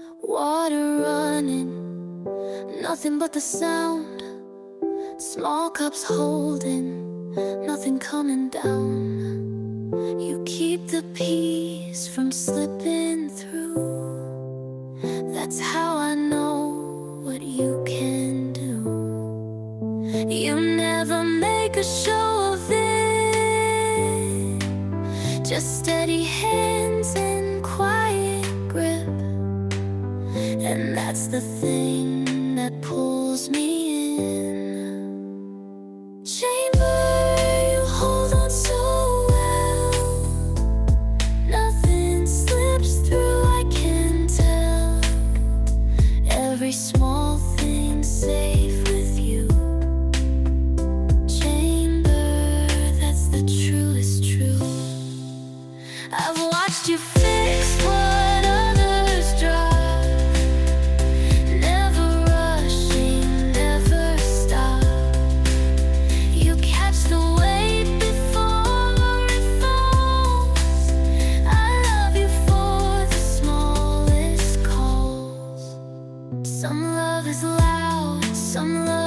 Water running, nothing but the sound. Small cups holding, nothing coming down. You keep the peace from slipping through. That's how I know what you can do. You never make a show of it, just steady hands and quiet grip. And that's the thing that pulls me in. Chamber, you hold on so well. Nothing slips through, I can tell. Every small thing safe with you. Chamber, that's the truest truth. I've watched you fix what others drop, never rushing, never stop. You catch the weight before it falls. I love you for the smallest calls. Some love is loud, some love